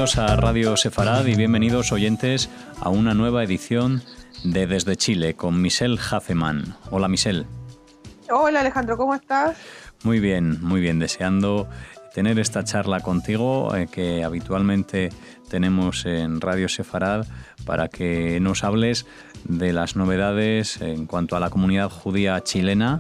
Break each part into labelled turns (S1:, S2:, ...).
S1: Bienvenidos a Radio Sefarad y bienvenidos oyentes a una nueva edición de Desde Chile con Michelle Hafemann. Hola Michelle.
S2: Hola Alejandro, ¿cómo estás?
S1: Muy bien, deseando tener esta charla contigo que habitualmente tenemos en Radio Sefarad para que nos hables de las novedades en cuanto a la comunidad judía chilena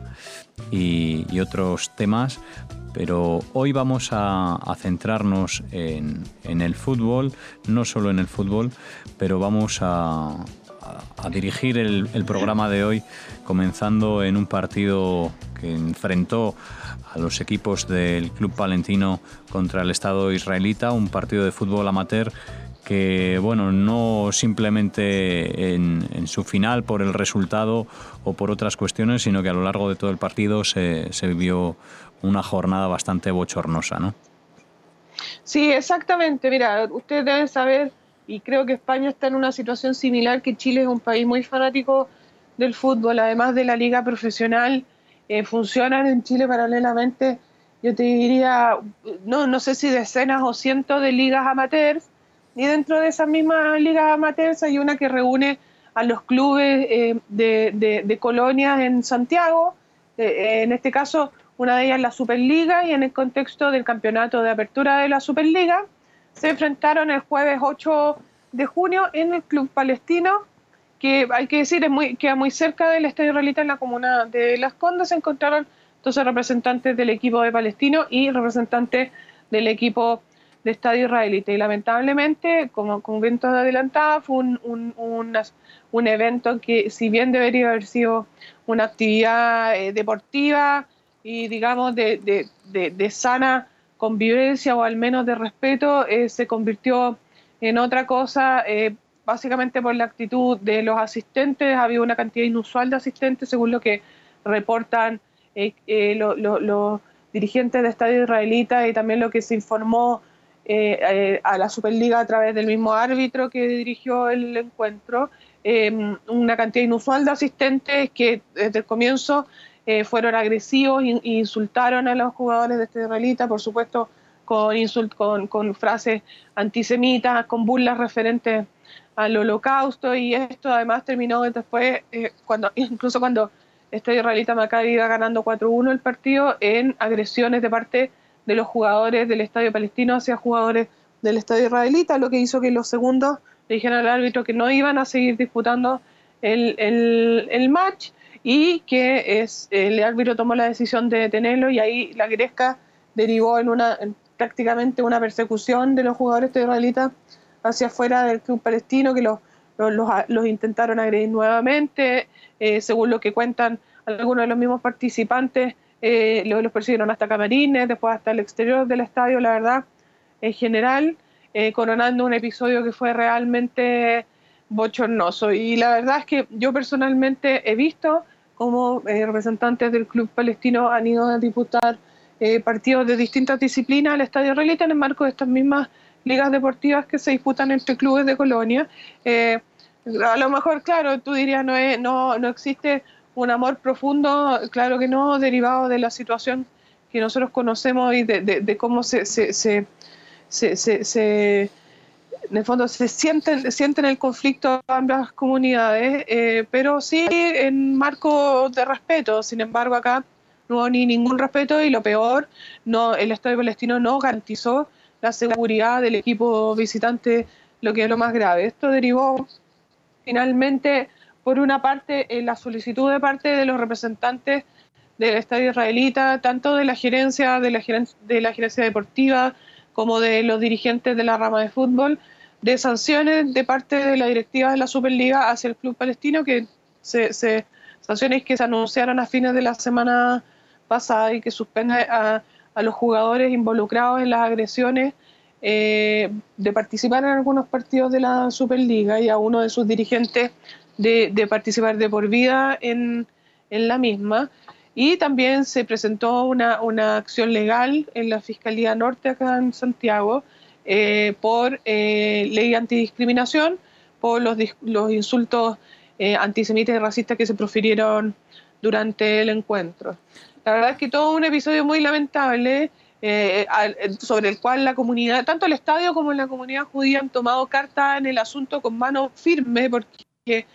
S1: y otros temas. Pero hoy vamos a centrarnos en el fútbol, no solo en el fútbol, pero vamos a dirigir el programa de hoy comenzando en un partido que enfrentó a los equipos del Club Palentino contra el Estado israelita, un partido de fútbol amateur que, bueno, no simplemente en su final por el resultado o por otras cuestiones, sino que a lo largo de todo el partido se vivió una jornada bastante bochornosa, ¿no?
S2: Sí, exactamente. Mira, ustedes deben saber, y creo que España está en una situación similar, que Chile es un país muy fanático del fútbol, además de la liga profesional. Funcionan en Chile paralelamente, yo te diría, no sé si decenas o cientos de ligas amateurs, y dentro de esas mismas ligas amateurs hay una que reúne a los clubes de colonias en Santiago, en este caso una de ellas es la Superliga, y en el contexto del campeonato de apertura de la Superliga se enfrentaron el jueves 8 de junio en el Club Palestino, que hay que decir queda muy cerca del Estadio Israelita, en la comuna de Las Condes. Se encontraron entonces representantes del equipo de Palestino y representantes del equipo de Estadio Israelita, y lamentablemente, como bien te adelantaba, fue un evento que, si bien debería haber sido una actividad deportiva y digamos de sana convivencia o al menos de respeto, se convirtió en otra cosa, básicamente por la actitud de los asistentes. Había una cantidad inusual de asistentes, según lo que reportan los dirigentes de Estadio Israelita, y también lo que se informó a la Superliga a través del mismo árbitro que dirigió el encuentro. Una cantidad inusual de asistentes que desde el comienzo fueron agresivos e insultaron a los jugadores de Estadio Israelita, por supuesto con frases antisemitas, con burlas referentes al Holocausto, y esto además terminó después, incluso cuando Estadio Israelita Maccabi iba ganando 4-1 el partido, en agresiones de parte de los jugadores del Estadio Palestino hacia jugadores del Estadio Israelita, lo que hizo que los segundos le dijeron al árbitro que no iban a seguir disputando el match, y que el árbitro tomó la decisión de detenerlo, y ahí la gresca derivó en prácticamente una persecución de los jugadores israelitas hacia afuera del Club Palestino, que los intentaron agredir nuevamente. Según lo que cuentan algunos de los mismos participantes, los persiguieron hasta camarines, después hasta el exterior del estadio, la verdad, en general, coronando un episodio que fue realmente bochornoso. Y la verdad es que yo personalmente he visto cómo representantes del Club Palestino han ido a disputar partidos de distintas disciplinas al Estadio Israelita en el marco de estas mismas ligas deportivas que se disputan entre clubes de colonia. A lo mejor, claro, tú dirías no existe un amor profundo, claro que no, derivado de la situación que nosotros conocemos y de cómo en el fondo se sienten el conflicto ambas comunidades, pero sí en marco de respeto. Sin embargo, acá no hubo ningún respeto, y lo peor, el Estadio Palestino no garantizó la seguridad del equipo visitante, lo que es lo más grave. Esto derivó finalmente, por una parte, en la solicitud de parte de los representantes del Estadio Israelita, tanto de la gerencia deportiva como de los dirigentes de la rama de fútbol, de sanciones de parte de la directiva de la Superliga hacia el Club Palestino, que sanciones que se anunciaron a fines de la semana pasada, y que suspende a los jugadores involucrados en las agresiones de participar en algunos partidos de la Superliga, y a uno de sus dirigentes de participar de por vida en la misma. Y también se presentó una acción legal en la Fiscalía Norte acá en Santiago por ley antidiscriminación, por los insultos antisemitas y racistas que se profirieron durante el encuentro. La verdad es que todo un episodio muy lamentable. sobre el cual la comunidad, tanto el estadio como la comunidad judía han tomado carta en el asunto con mano firme, porque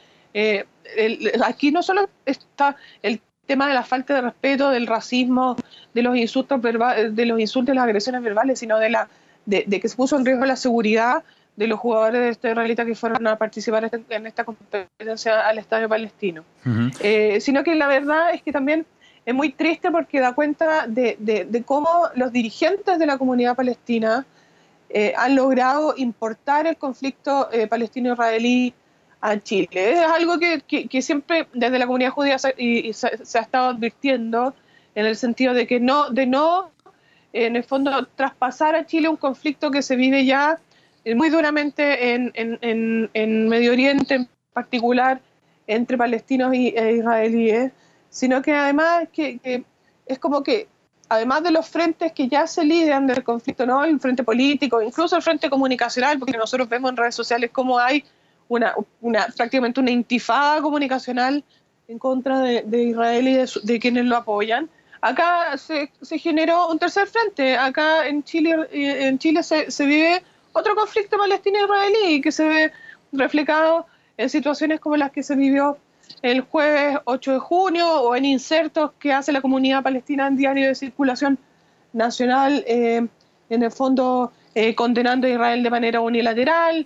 S2: aquí no solo está el tema de la falta de respeto, del racismo, de los insultos verbales, de los insultos y las agresiones verbales, sino de que se puso en riesgo la seguridad de los jugadores de este israelita que fueron a participar en esta competencia al estadio palestino. Sino que la verdad es que también es muy triste porque da cuenta de cómo los dirigentes de la comunidad palestina han logrado importar el conflicto palestino-israelí a Chile. Es algo que siempre desde la comunidad judía se ha estado advirtiendo, en el sentido de que no en el fondo traspasar a Chile un conflicto que se vive ya muy duramente en Medio Oriente, en particular entre palestinos e israelíes, sino que además que es como que además de los frentes que ya se lidian del conflicto, ¿no? El frente político, incluso el frente comunicacional, porque nosotros vemos en redes sociales cómo hay prácticamente una intifada comunicacional en contra de Israel y de quienes lo apoyan. Acá se generó un tercer frente. Acá en Chile se vive otro conflicto palestino-israelí que se ve reflejado en situaciones como las que se vivió el jueves 8 de junio o en insertos que hace la comunidad palestina en diario de circulación nacional, en el fondo condenando a Israel de manera unilateral,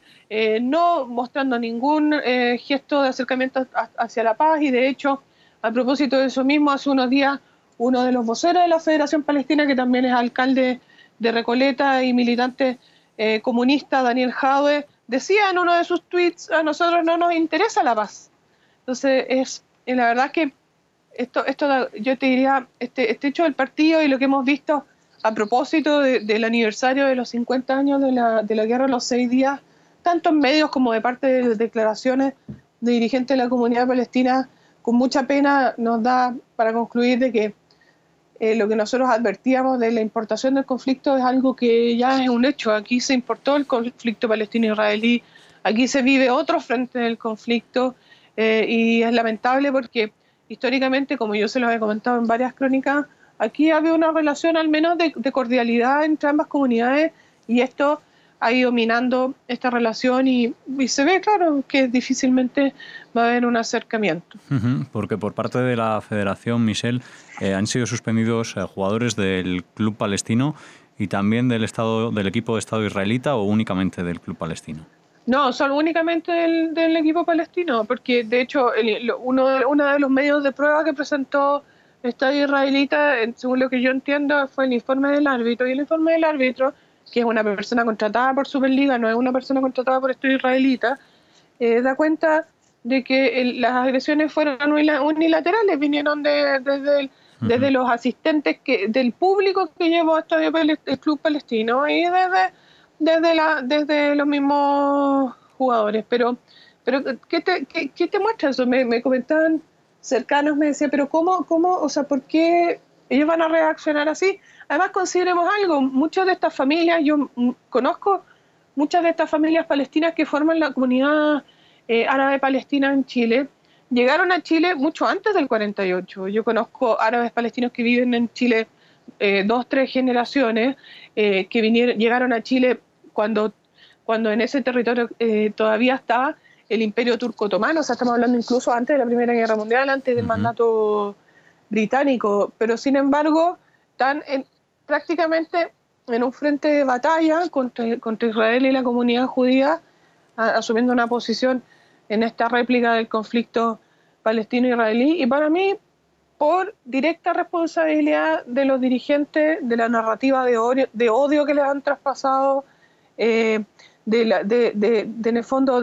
S2: no mostrando ningún gesto de acercamiento hacia la paz. Y de hecho, a propósito de eso mismo, hace unos días uno de los voceros de la Federación Palestina, que también es alcalde de Recoleta y militante comunista, Daniel Jaue, decía en uno de sus tweets: a nosotros no nos interesa la paz. Entonces, la verdad que esto yo te diría, este hecho del partido y lo que hemos visto a propósito del aniversario de los 50 años de la guerra de los 6 días, tanto en medios como de parte de declaraciones de dirigentes de la comunidad palestina, con mucha pena nos da para concluir de que lo que nosotros advertíamos de la importación del conflicto es algo que ya es un hecho. Aquí se importó el conflicto palestino-israelí, aquí se vive otro frente del conflicto, y es lamentable porque históricamente, como yo se los he comentado en varias crónicas, aquí había una relación al menos de cordialidad entre ambas comunidades, y esto ha ido minando esta relación y se ve claro que difícilmente va a haber un acercamiento.
S1: Porque por parte de la Federación, Michelle, han sido suspendidos jugadores del club palestino y también del equipo de Estado israelita, ¿o únicamente del club palestino?
S2: No, solo únicamente del equipo palestino, porque de hecho uno de los medios de prueba que presentó el Estadio israelita, según lo que yo entiendo, fue el informe del árbitro, y el informe del árbitro, que es una persona contratada por Superliga, no es una persona contratada por Estadio israelita, da cuenta de que las agresiones fueron unilaterales, vinieron desde los asistentes del público que llevó hasta el club palestino y desde los mismos jugadores. Pero ¿qué te muestra eso? Me comentaban cercanos, me decían, pero ¿cómo? O sea, ¿por qué ellos van a reaccionar así? Además, consideremos algo, muchas de estas familias, yo conozco muchas de estas familias palestinas que forman la comunidad árabe palestina en Chile, llegaron a Chile mucho antes del 48. Yo conozco árabes palestinos que viven en Chile 2, 3 generaciones, que llegaron a Chile cuando en ese territorio todavía estaba el Imperio Turco Otomano, o sea, estamos hablando incluso antes de la Primera Guerra Mundial, antes del mandato británico, pero sin embargo están prácticamente en un frente de batalla contra Israel y la comunidad judía, asumiendo una posición en esta réplica del conflicto palestino-israelí, y para mí por directa responsabilidad de los dirigentes, de la narrativa de odio que les han traspasado, en el fondo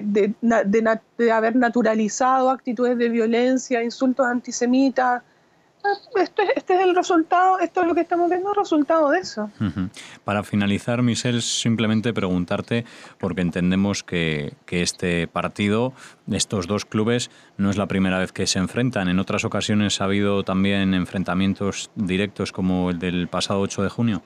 S2: de haber naturalizado actitudes de violencia, insultos antisemitas. Este es el resultado, esto es lo que estamos viendo, el resultado de eso.
S1: Para finalizar, Michelle, simplemente preguntarte, porque entendemos que este partido, estos dos clubes, no es la primera vez que se enfrentan. En otras ocasiones ha habido también enfrentamientos directos como el del pasado 8 de junio.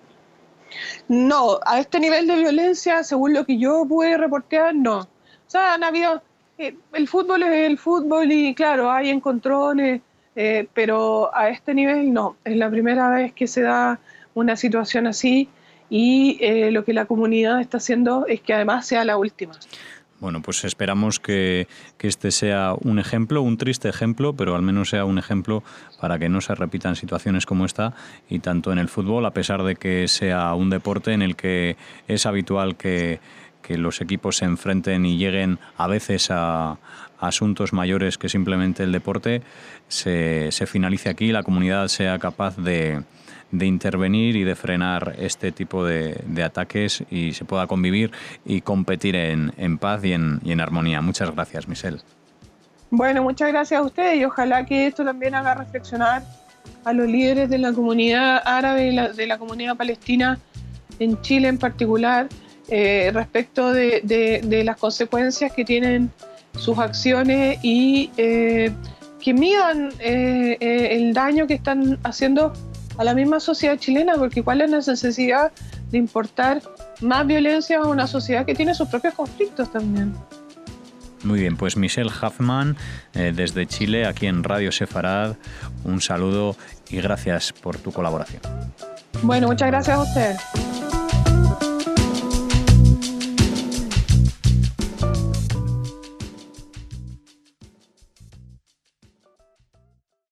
S2: No, a este nivel de violencia, según lo que yo pude reportear, no. O sea, han habido... el fútbol es el fútbol y claro, hay encontrones, pero a este nivel no. Es la primera vez que se da una situación así, y lo que la comunidad está haciendo es que además sea la última.
S1: Bueno, pues esperamos que este sea un ejemplo, un triste ejemplo, pero al menos sea un ejemplo para que no se repitan situaciones como esta, y tanto en el fútbol, a pesar de que sea un deporte en el que es habitual que los equipos se enfrenten y lleguen a veces a asuntos mayores que simplemente el deporte, se finalice aquí y la comunidad sea capaz de intervenir y de frenar este tipo de ataques y se pueda convivir y competir en paz y en armonía. Muchas gracias, Michelle.
S2: Bueno, muchas gracias a ustedes, y ojalá que esto también haga reflexionar a los líderes de la comunidad árabe y de la comunidad palestina en Chile en particular, respecto de las consecuencias que tienen sus acciones, y que midan el daño que están haciendo a la misma sociedad chilena, porque ¿cuál es la necesidad de importar más violencia a una sociedad que tiene sus propios conflictos también?
S1: Muy bien, pues Michelle Huffman, desde Chile, aquí en Radio Sefarad, un saludo y gracias por tu colaboración.
S2: Bueno, muchas gracias a ustedes.